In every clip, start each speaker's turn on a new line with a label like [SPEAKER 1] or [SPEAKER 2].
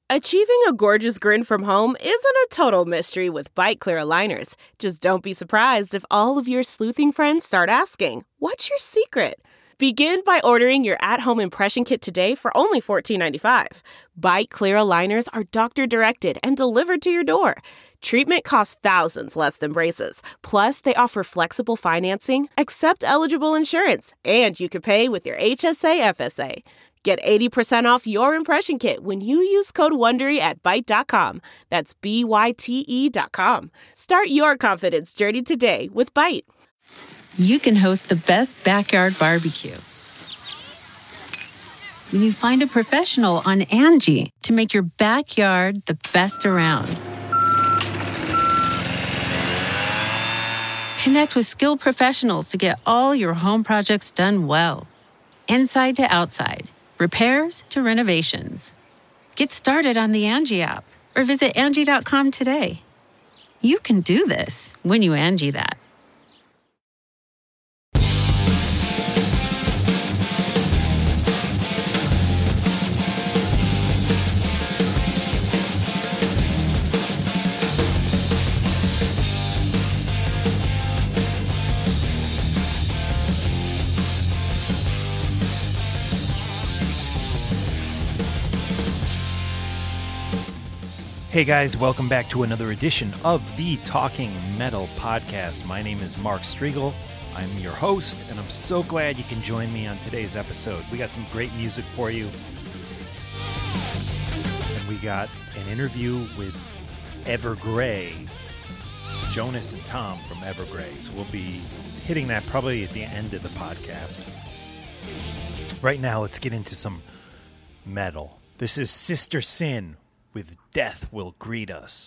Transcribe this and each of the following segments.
[SPEAKER 1] Achieving a gorgeous grin from home isn't a total mystery with Byte Clear aligners. Just don't be surprised if all of your sleuthing friends start asking, "What's your secret?" Begin by ordering your at-home impression kit today for only $14.95. Byte Clear aligners are doctor-directed and delivered to your door. Treatment costs thousands less than braces. Plus, they offer flexible financing, accept eligible insurance, and you can pay with your HSA FSA. Get 80% off your impression kit when you use code WONDERY at Byte.com. That's BYTE.com. Start your confidence journey today with Byte.
[SPEAKER 2] You can host the best backyard barbecue when you find a professional on Angie to make your backyard the best around. Connect with skilled professionals to get all your home projects done well. Inside to outside, repairs to renovations. Get started on the Angie app or visit Angie.com today. You can do this when you Angie that.
[SPEAKER 3] Hey guys, welcome back to another edition of the Talking Metal Podcast. My name is Mark Striegel. I'm your host, and I'm so glad you can join me on today's episode. We got some great music for you. And we got an interview with Evergrey, Jonas and Tom from Evergrey. So we'll be hitting that probably at the end of the podcast. Right now, let's get into some metal. This is Sister Sin with Death Will Greet Us.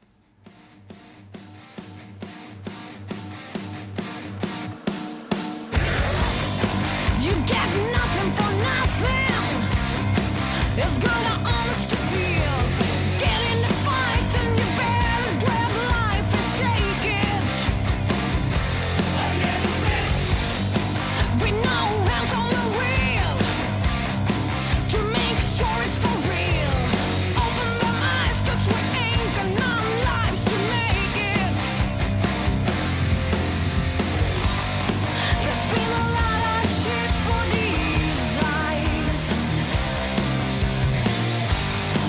[SPEAKER 4] You get nothing for nothing. It's gonna honest to feels. Get in the fight and you better grab life and shake it. We know hands on the wheel to make sure it's for real. Open them eyes 'cause we ain't got none lives to make it. There's been a lot of shit for these eyes.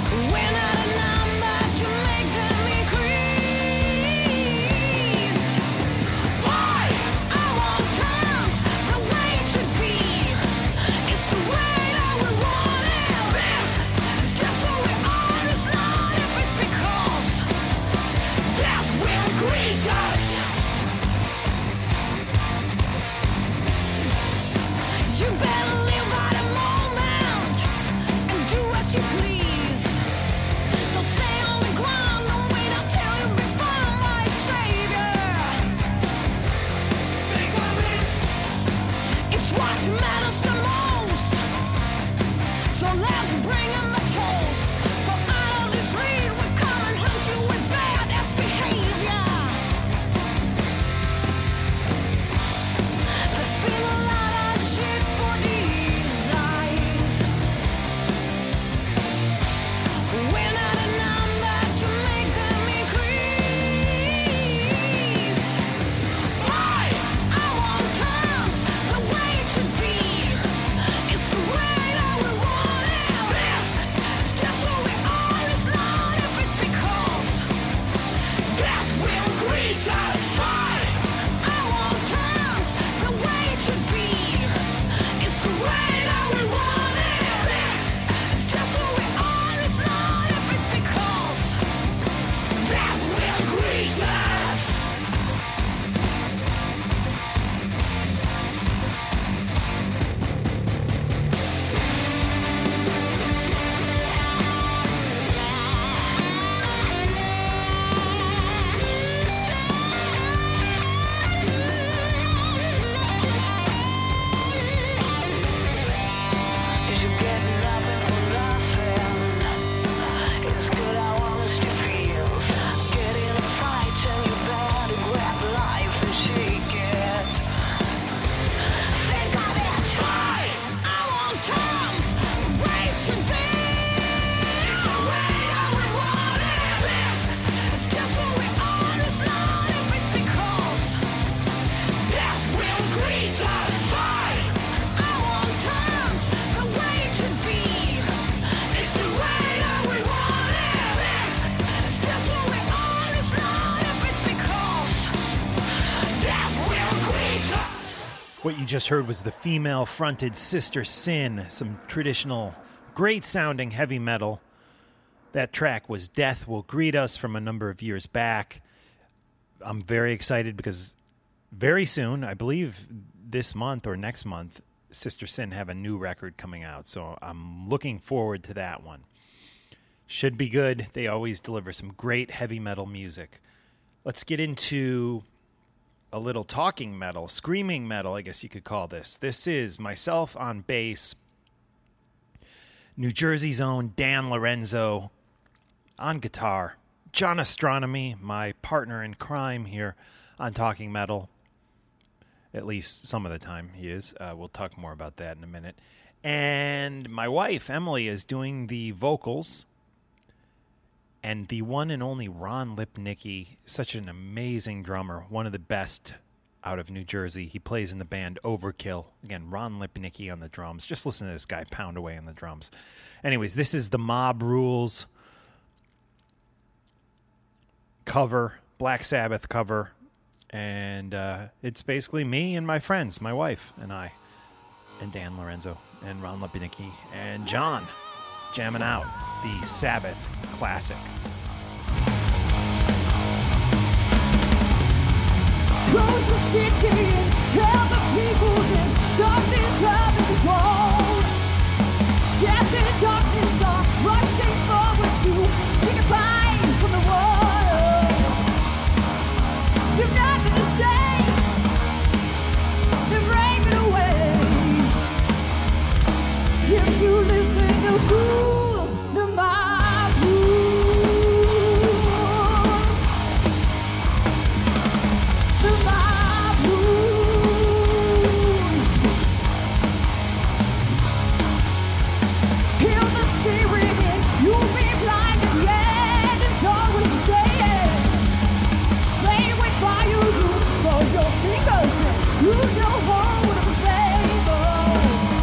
[SPEAKER 3] What you just heard was the female-fronted Sister Sin, some traditional, great-sounding heavy metal. That track was Death Will Greet Us from a number of years back. I'm very excited because very soon, I believe this month or next month, Sister Sin have a new record coming out, so I'm looking forward to that one. Should be good. They always deliver some great heavy metal music. Let's get into a little talking metal, screaming metal, I guess you could call this. This is myself on bass, New Jersey's own Dan Lorenzo on guitar, John Astronomy, my partner in crime here on Talking Metal. At least some of the time he is. We'll talk more about that in a minute. And my wife, Emily, is doing the vocals. And the one and only Ron Lipnicki, such an amazing drummer, one of the best out of New Jersey. He plays in the band Overkill. Again, Ron Lipnicki on the drums. Just listen to this guy pound away on the drums. Anyways, this is the Mob Rules cover, Black Sabbath cover. And it's basically me and my friends, my wife and I, and Dan Lorenzo, and Ron Lipnicki, and John, jamming out the Sabbath classic.
[SPEAKER 4] Close the city and tell the people that something's coming to gold. Death and darkness are rushing forward to take a bite from the world. You've nothing to say, they're raving away. If you listen to rules, they're my rules. They're my rules. Kill the spirit and you'll be blind at the end. It's always the same. Play with fire, you for your fingers and lose your hold of the flavor.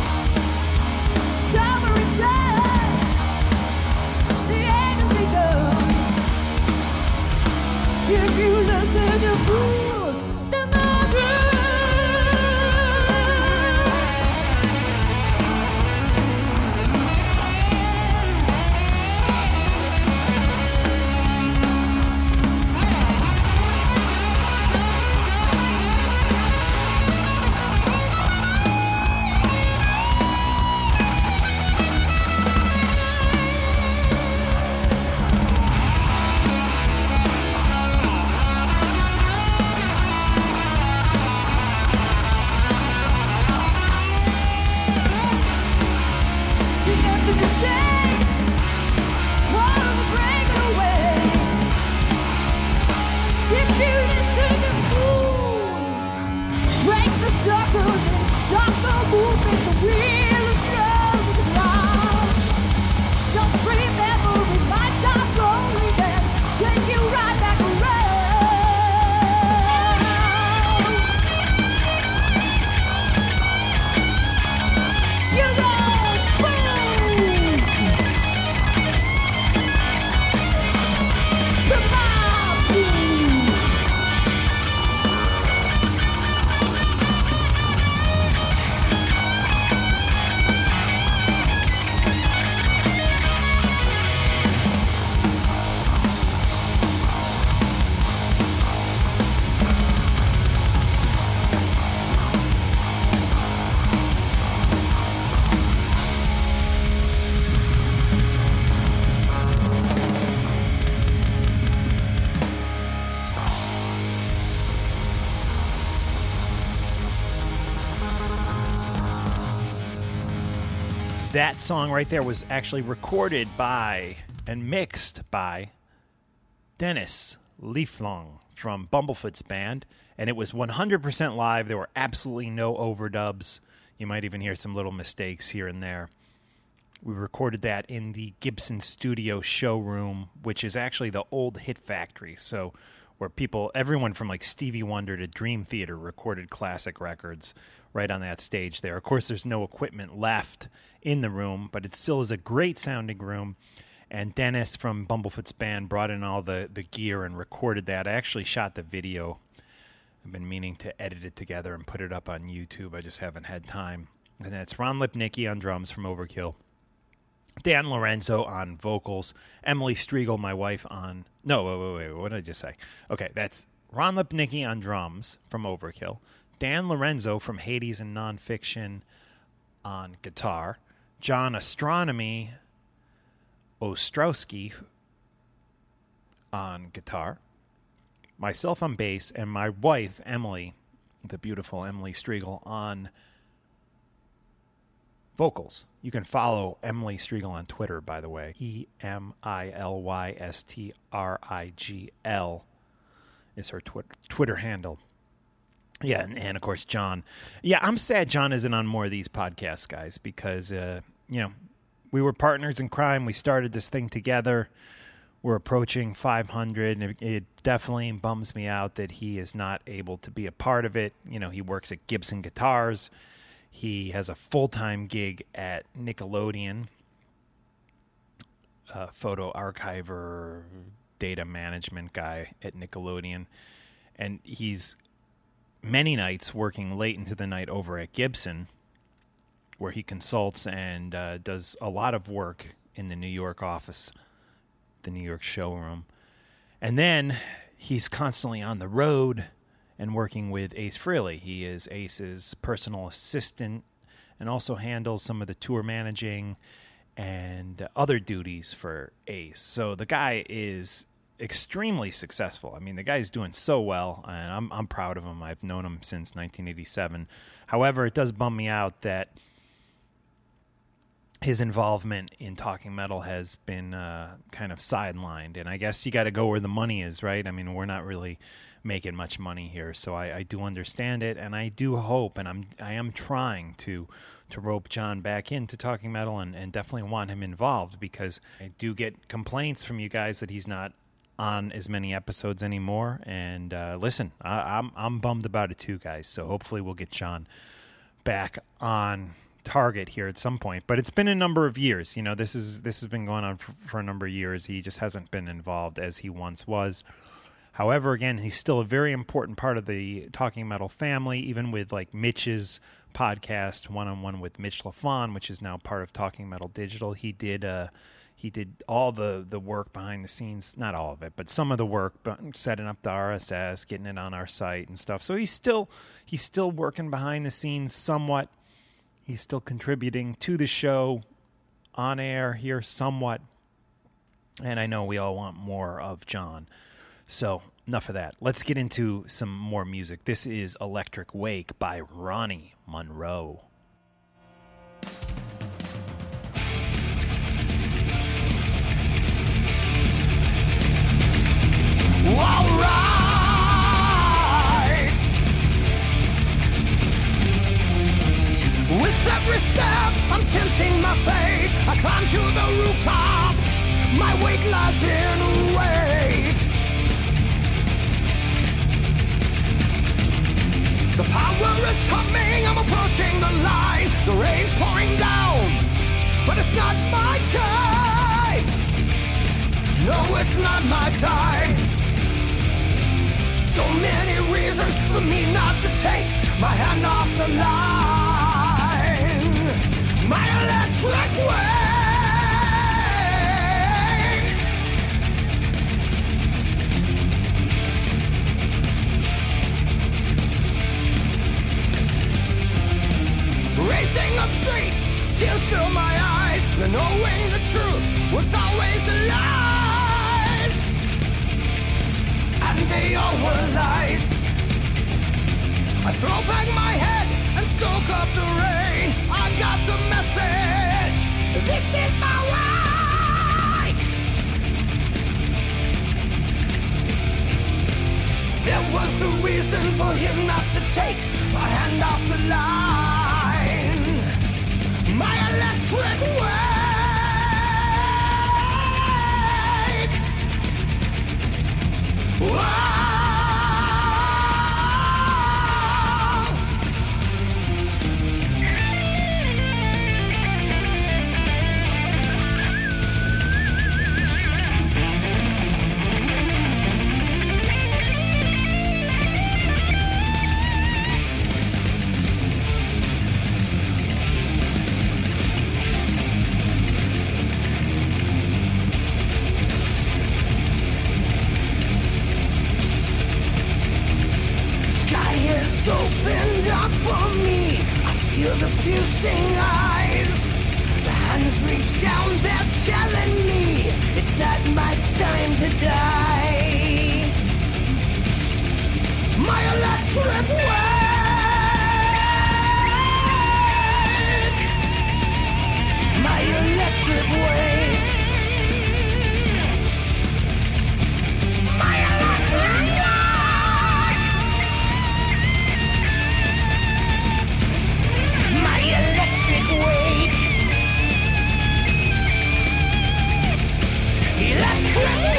[SPEAKER 4] Summer is done, the end has begun. If you listen to rules, then my rules. Nothing to say, all of the breaking away. If you listen to rules, break the circle and stop the movement, the wheel is slow to the ground. Just remember it might stop rolling and take you right back around. You're all fools. The mob rules.
[SPEAKER 3] That song right there was actually recorded by and mixed by Dennis Lieflong from Bumblefoot's band, and it was 100% live. There were absolutely no overdubs. You might even hear some little mistakes here and there. We recorded that in the Gibson Studio showroom, which is actually the old Hit Factory, so where everyone from like Stevie Wonder to Dream Theater recorded classic records right on that stage there. Of course, there's no equipment left in the room, but it still is a great sounding room. And Dennis from Bumblefoot's band brought in all the gear and recorded that. I actually shot the video I've been meaning to edit it together and put it up on YouTube. I just haven't had time. And that's Ron Lipnicki on drums from Overkill. Dan Lorenzo on vocals. Emily Striegel, my wife, on... No, wait. What did I just say? Okay, that's Ron Lipnicki on drums from Overkill. Dan Lorenzo from Hades and Nonfiction on guitar. John Astronomy Ostrowski on guitar. Myself on bass. And my wife, Emily, the beautiful Emily Striegel, on vocals. You can follow Emily Striegel on Twitter, by the way. EMILYSTRIGL is her Twitter handle. Yeah, and of course, John. Yeah, I'm sad John isn't on more of these podcasts, guys, because, we were partners in crime. We started this thing together. We're approaching 500, and it definitely bums me out that he is not able to be a part of it. You know, he works at Gibson Guitars. He has a full-time gig at Nickelodeon, photo archiver, data management guy at Nickelodeon. And he's many nights working late into the night over at Gibson, where he consults and does a lot of work in the New York office, the New York showroom. And then he's constantly on the road and working with Ace Frehley. He is Ace's personal assistant and also handles some of the tour managing and other duties for Ace. So the guy is extremely successful. I mean, the guy's doing so well, and I'm proud of him. I've known him since 1987. However, it does bum me out that his involvement in Talking Metal has been kind of sidelined. And I guess you got to go where the money is, right? I mean, we're not really making much money here, so I do understand it, and I do hope, and I am trying to rope John back into Talking Metal and definitely want him involved, because I do get complaints from you guys that he's not on as many episodes anymore. And listen, I'm bummed about it too, guys. So hopefully we'll get John back on target here at some point. But it's been a number of years. You know, this has been going on for a number of years. He just hasn't been involved as he once was. However, again, he's still a very important part of the Talking Metal family, even with like Mitch's podcast, One-on-One with Mitch LaFon, which is now part of Talking Metal Digital. He did all the work behind the scenes, not all of it, but some of the work, setting up the RSS, getting it on our site and stuff. So he's still working behind the scenes somewhat. He's still contributing to the show on air here somewhat. And I know we all want more of John. So enough of that. Let's get into some more music. This is Electric Wake by Ronnie Monroe.
[SPEAKER 4] Alright. With every step, I'm tempting my fate. I climb to the rooftop. My weight lies in wait. The power is coming. I'm approaching the line. The rain's pouring down, but it's not my time. No, it's not my time. So many reasons for me not to take my hand off the line. My electric wake. Racing up street, tears fill my eyes. Not knowing the truth was always the lies. And they all were lies. I throw back my head and soak up the rain. I got the message. This is my wake. There was a reason for him not to take my hand off the line. My electric wake. Whoa. the piercing eyes. The hands reach down, they're telling me it's not my time to die. My electric wake. My electric wake. My electric wake. My electric wake. Electric wake.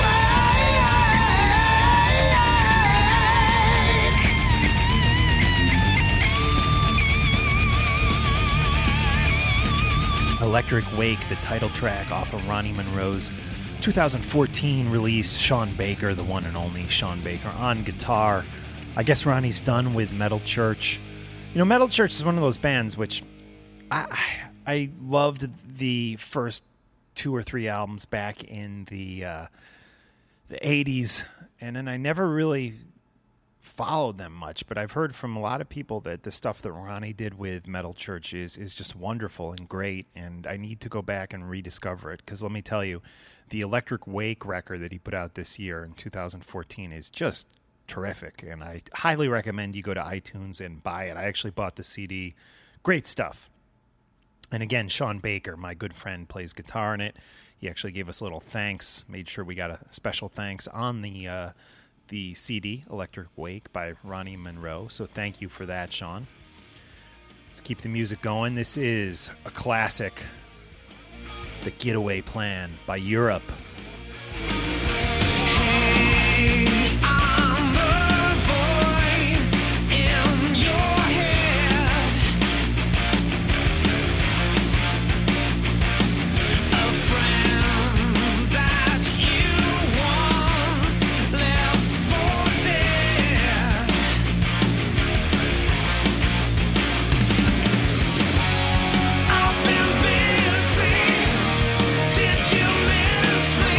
[SPEAKER 3] Electric Wake, the title track off of Ronnie Monroe's 2014 release, Sean Baker, the one and only Sean Baker, on guitar. I guess Ronnie's done with Metal Church. You know, Metal Church is one of those bands which I loved the first 2 or 3 albums back in the 80s, and then I never really followed them much, but I've heard from a lot of people that the stuff that Ronnie did with Metal Church is just wonderful and great, and I need to go back and rediscover it, because let me tell you, the Electric Wake record that he put out this year in 2014 is just terrific, and I highly recommend you go to iTunes and buy it. I actually bought the CD. Great stuff. And again, Sean Baker, my good friend, plays guitar in it. He actually gave us a little thanks, made sure we got a special thanks on the CD, Electric Wake by Ronnie Monroe. So thank you for that, Sean. Let's keep the music going. This is a classic, The Getaway Plan by Europe.
[SPEAKER 4] I've been busy. Did you miss me?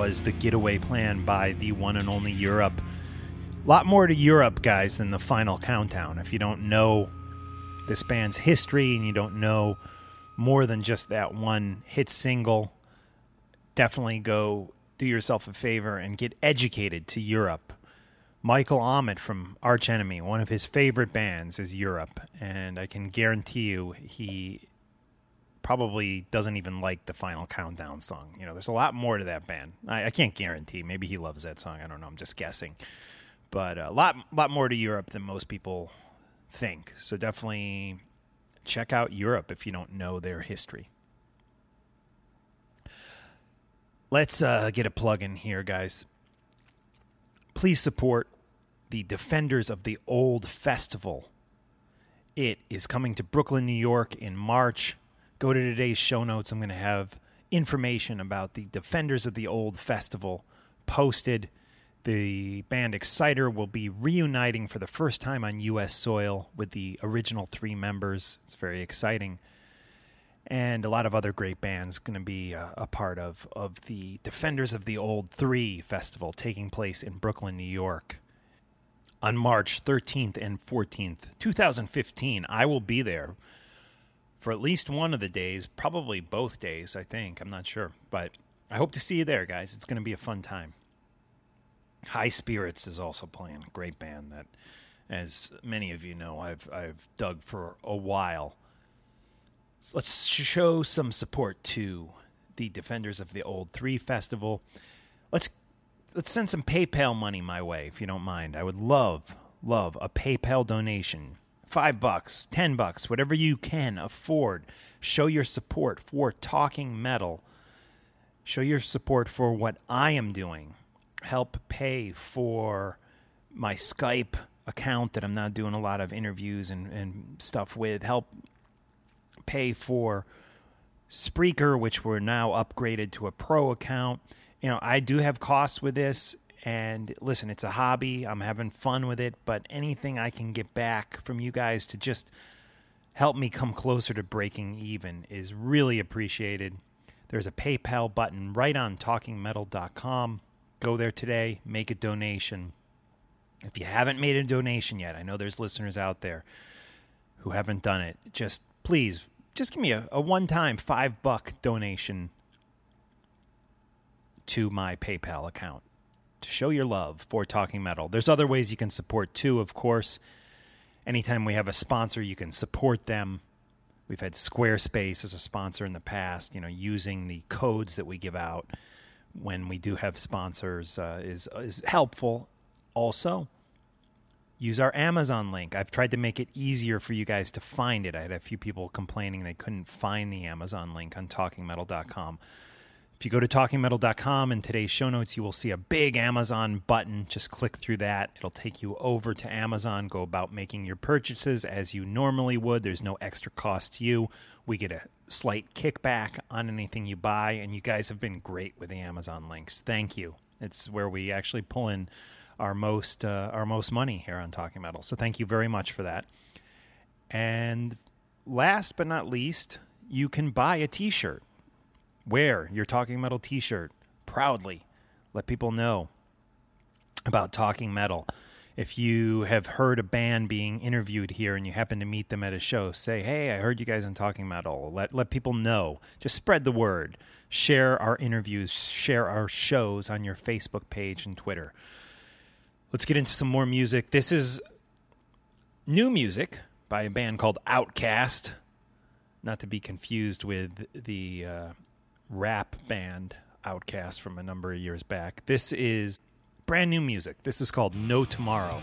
[SPEAKER 3] was the getaway plan by the one and only Europe. A lot more to Europe, guys, than the Final Countdown. If you don't know this band's history and you don't know more than just that one hit single, definitely go do yourself a favor and get educated to Europe. Michael Ahmet from Arch Enemy, one of his favorite bands is Europe, and I can guarantee you he probably doesn't even like the Final Countdown song. You know, there's a lot more to that band. I can't guarantee. Maybe he loves that song. I don't know. I'm just guessing. But a lot more to Europe than most people think. So definitely check out Europe if you don't know their history. Let's get a plug in here, guys. Please support the Defenders of the Old Festival. It is coming to Brooklyn, New York in March. Go to today's show notes. I'm going to have information about the Defenders of the Old Festival posted. The band Exciter will be reuniting for the first time on U.S. soil with the original 3 members. It's very exciting. And a lot of other great bands going to be a part of the Defenders of the Old 3 Festival taking place in Brooklyn, New York on March 13th and 14th, 2015. I will be there for at least one of the days, probably both days, I think. I'm not sure. But I hope to see you there, guys. It's going to be a fun time. High Spirits is also playing. Great band that, as many of you know, I've dug for a while. So let's show some support to the Defenders of the Old 3 Festival. Let's send some PayPal money my way, if you don't mind. I would love a PayPal donation. $5, $10, whatever you can afford. Show your support for Talking Metal. Show your support for what I am doing. Help pay for my Skype account that I'm not doing a lot of interviews and stuff with. Help pay for Spreaker, which we're now upgraded to a pro account. You know, I do have costs with this, and listen, it's a hobby. I'm having fun with it, but anything I can get back from you guys to just help me come closer to breaking even is really appreciated. There's a PayPal button right on talkingmetal.com. Go there today, make a donation. If you haven't made a donation yet, I know there's listeners out there who haven't done it. Please give me a one-time $5 donation to my PayPal account to show your love for Talking Metal. There's other ways you can support too, of course. Anytime we have a sponsor, you can support them. We've had Squarespace as a sponsor in the past, using the codes that we give out when we do have sponsors is helpful. Also, use our Amazon link. I've tried to make it easier for you guys to find it. I had a few people complaining they couldn't find the Amazon link on talkingmetal.com. If you go to talkingmetal.com in today's show notes, you will see a big Amazon button. Just click through that. It'll take you over to Amazon. Go about making your purchases as you normally would. There's no extra cost to you. We get a slight kickback on anything you buy, and you guys have been great with the Amazon links. Thank you. It's where we actually pull in our most money here on Talking Metal. So thank you very much for that. And last but not least, you can buy a t-shirt. Wear your Talking Metal t-shirt proudly. Let people know about Talking Metal. If you have heard a band being interviewed here and you happen to meet them at a show, say, hey, I heard you guys on Talking Metal. Let people know. Just spread the word. Share our interviews. Share our shows on your Facebook page and Twitter. Let's get into some more music. This is new music by a band called Outkast. Not to be confused with the rap band Outkast from a number of years back. This is brand new music. This is called No Tomorrow.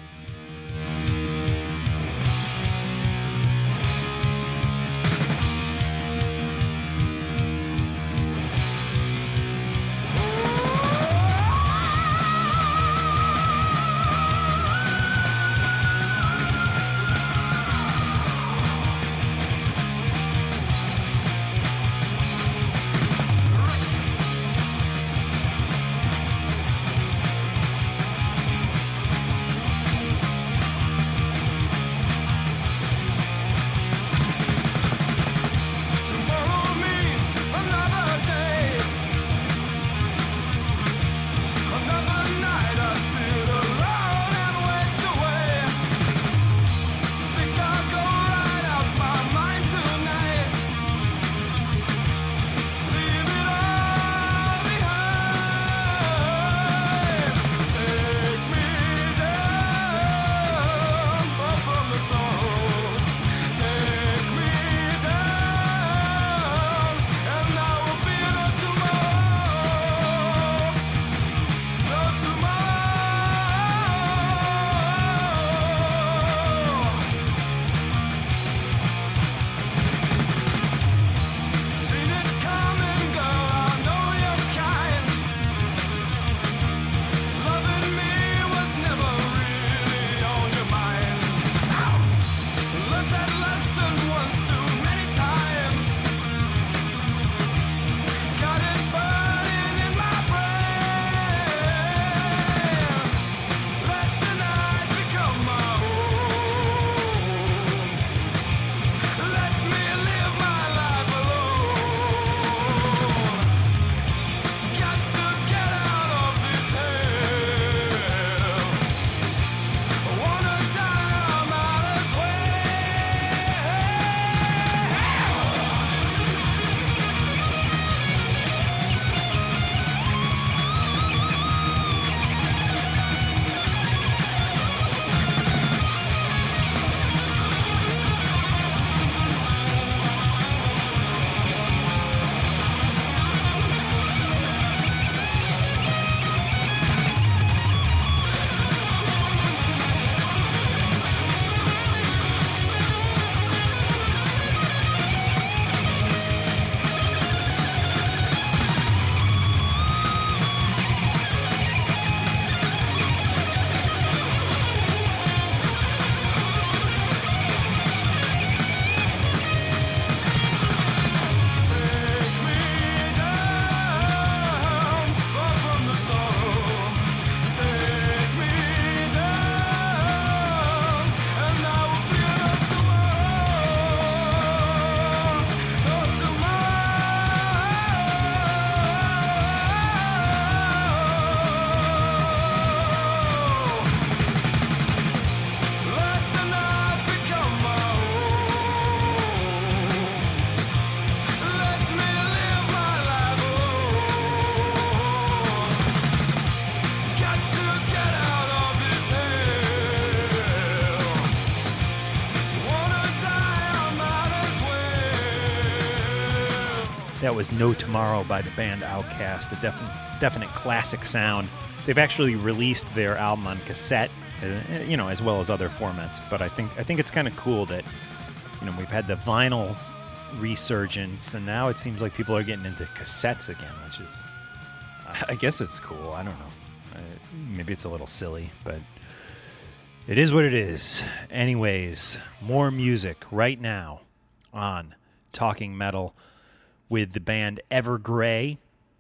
[SPEAKER 3] That was No Tomorrow by the band Outkast, a definite classic sound. They've actually released their album on cassette, as well as other formats. But I think it's kind of cool that, we've had the vinyl resurgence, and now it seems like people are getting into cassettes again, which is, I guess it's cool. I don't know. Maybe it's a little silly, but it is what it is. Anyways, more music right now on Talking Metal with the band Evergrey,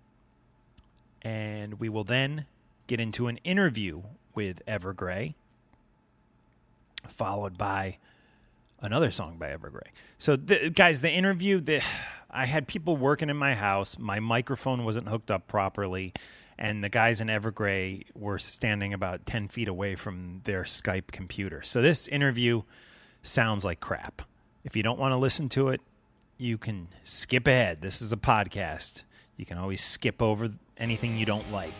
[SPEAKER 3] and we will then get into an interview with Evergrey, followed by another song by Evergrey. So, guys, the interview, I had people working in my house. My microphone wasn't hooked up properly, and the guys in Evergrey were standing about 10 feet away from their Skype computer. So this interview sounds like crap. If you don't want to listen to it, you can skip ahead. This is a podcast. You can always skip over anything you don't like.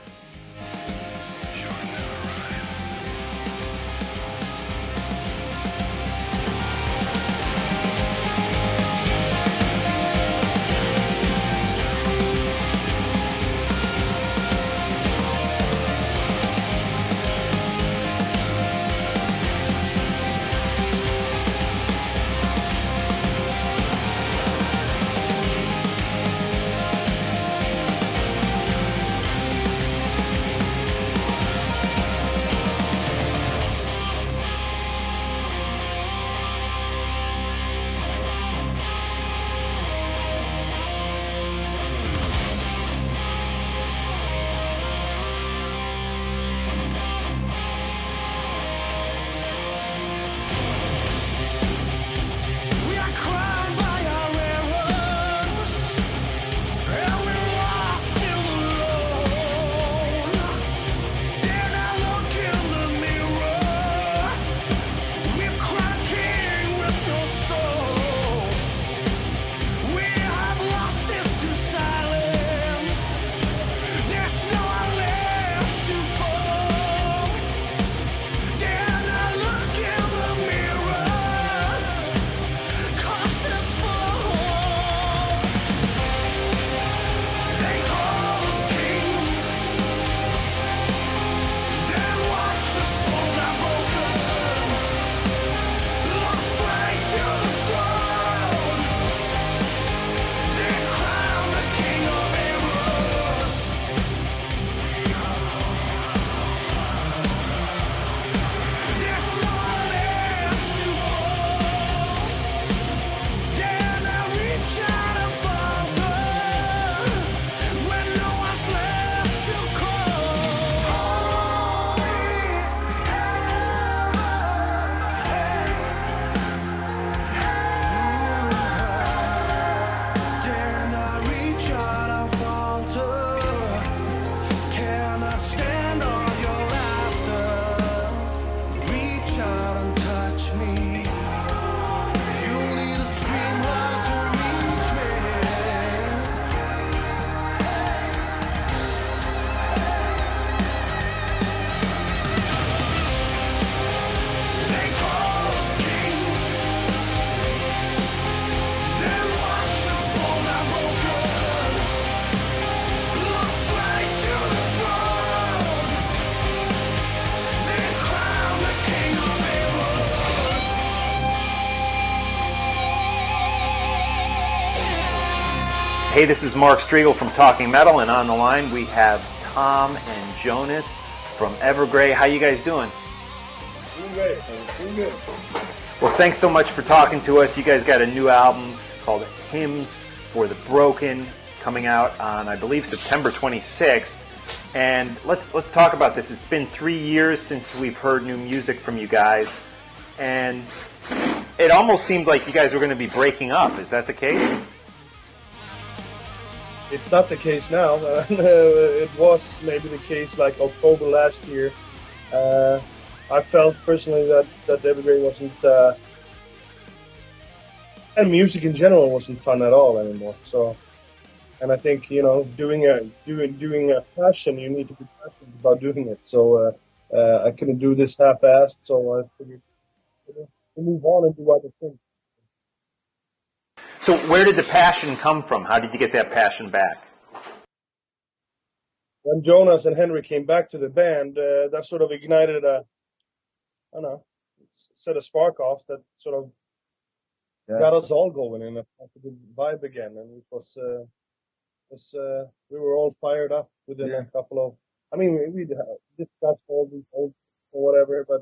[SPEAKER 3] Hey, this is Mark Striegel from Talking Metal, and on the line we have Tom and Jonas from Evergrey. How you guys doing?
[SPEAKER 5] Doing great. Doing good.
[SPEAKER 3] Well, thanks so much for talking to us. You guys got a new album called Hymns for the Broken coming out on, I believe, September 26th. And let's talk about this. It's been 3 years since we've heard new music from you guys, and it almost seemed like you guys were going to be breaking up. Is that the case?
[SPEAKER 5] It's not the case now. It was maybe the case like October last year. I felt personally that Evergrey wasn't, and music in general wasn't fun at all anymore. So, and I think doing a passion, you need to be passionate about doing it. So I couldn't do this half-assed. So I figured to move on and do other things.
[SPEAKER 3] So where did the passion come from? How did you get that passion back?
[SPEAKER 5] When Jonas and Henry came back to the band, that sort of ignited set a spark off that sort of got us all going in a good vibe again, and it was we were all fired up within a couple of. I mean, we discussed all these old or whatever, but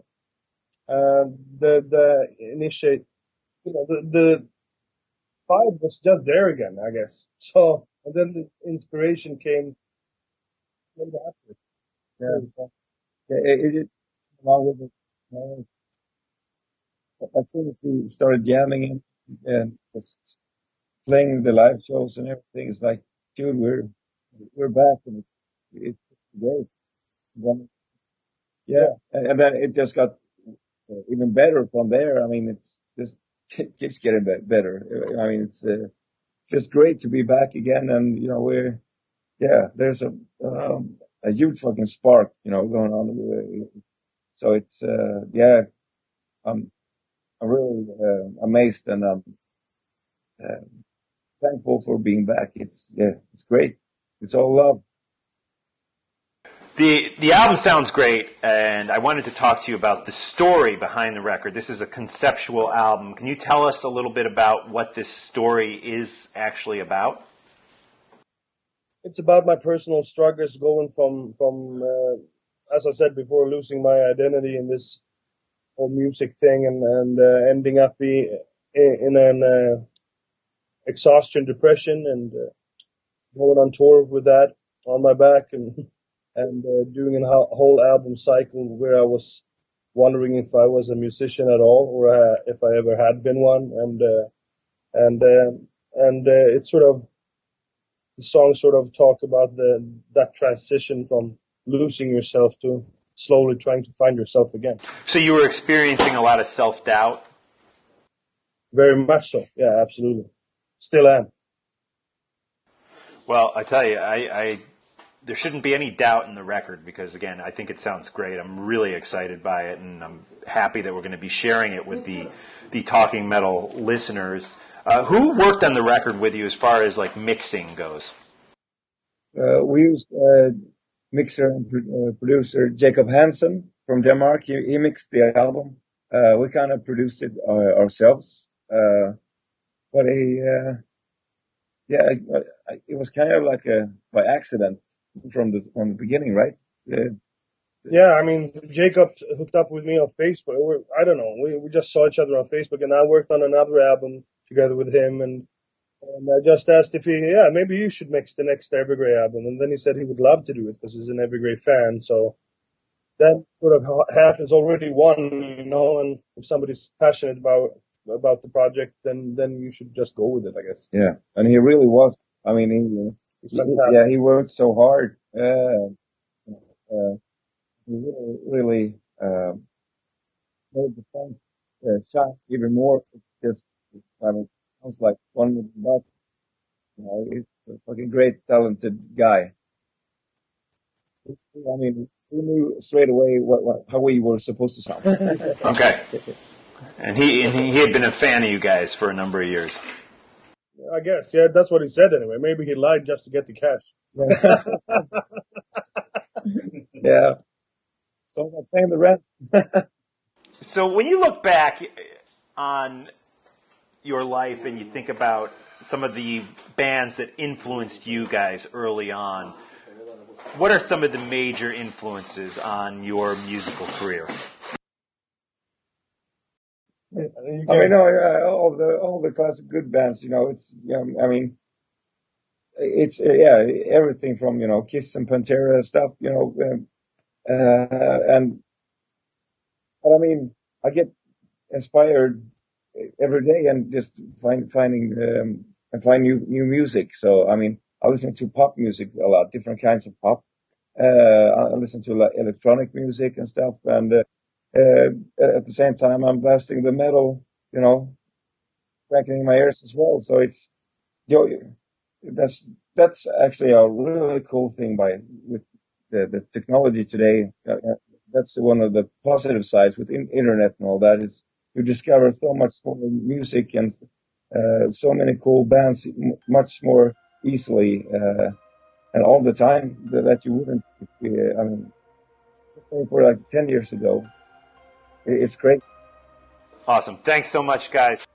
[SPEAKER 5] the initiate, the vibe was just there again, I guess. So, and then the inspiration came after.
[SPEAKER 6] Yeah. It along with it. As soon as we started jamming and just playing the live shows and everything, it's like, dude, we're back and it's great. Then, and then it just got even better from there. I mean, it's just it keeps getting better. I mean, it's just great to be back again, and there's a huge fucking spark, going on. So it's I'm really amazed and thankful for being back. It's great. It's all love.
[SPEAKER 3] The album sounds great, and I wanted to talk to you about the story behind the record. This is a conceptual album. Can you tell us a little bit about what this story is actually about?
[SPEAKER 5] It's about my personal struggles going from as I said before, losing my identity in this whole music thing and ending up in an exhaustion, depression, and going on tour with that on my back and doing a whole album cycle where I was wondering if I was a musician at all or if I ever had been one, and it's sort of the songs sort of talk about that transition from losing yourself to slowly trying to find yourself again.
[SPEAKER 3] So you were experiencing a lot of self-doubt?
[SPEAKER 5] Very much so. Yeah, absolutely. Still am.
[SPEAKER 3] Well, I tell you, there shouldn't be any doubt in the record because, again, I think it sounds great. I'm really excited by it, and I'm happy that we're going to be sharing it with the Talking Metal listeners. Who worked on the record with you as far as, like, mixing goes?
[SPEAKER 6] We used mixer and producer Jacob Hansen from Denmark. He mixed the album. We kind of produced it ourselves. But it was kind of like by accident from the beginning, right?
[SPEAKER 5] Yeah, I mean, Jacob hooked up with me on Facebook. I don't know. We just saw each other on Facebook, and I worked on another album together with him, and I just asked if maybe you should mix the next Evergrey album, and then he said he would love to do it because he's an Evergrey fan. So that sort of half is already won, and if somebody's passionate about the project, then you should just go with it, I guess.
[SPEAKER 6] Yeah, and he really was. I mean, he worked so hard. He really made the song shine even more. It's just, I mean, sounds like one with the buck. It's a fucking great, talented guy. I mean, we knew straight away how we were supposed to sound.
[SPEAKER 3] Okay. And he had been a fan of you guys for a number of years.
[SPEAKER 5] I guess, yeah, that's what he said anyway. Maybe he lied just to get the cash.
[SPEAKER 6] Yeah. So I'm paying the rent.
[SPEAKER 3] So when you look back on your life and you think about some of the bands that influenced you guys early on, what are some of the major influences on your musical career?
[SPEAKER 6] I mean, all the classic good bands, it's, I mean, it's, everything from, Kiss and Pantera stuff, but I mean, I get inspired every day and just find new music. So, I mean, I listen to pop music a lot, different kinds of pop. I listen to electronic music and stuff, and at the same time, I'm blasting the metal, cracking in my ears as well. So it's, that's actually a really cool thing with the technology today. That's one of the positive sides with internet and all that is you discover so much more music and so many cool bands much more easily and all the time that you wouldn't. I mean, for like 10 years ago, it's great.
[SPEAKER 3] Awesome. Thanks so much, guys.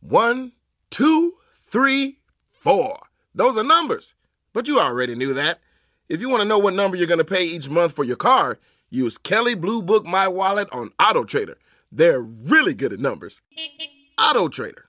[SPEAKER 7] 1, 2, 3, 4. Those are numbers. But you already knew that. If you want to know what number you're going to pay each month for your car, use Kelley Blue Book My Wallet on AutoTrader. They're really good at numbers. AutoTrader.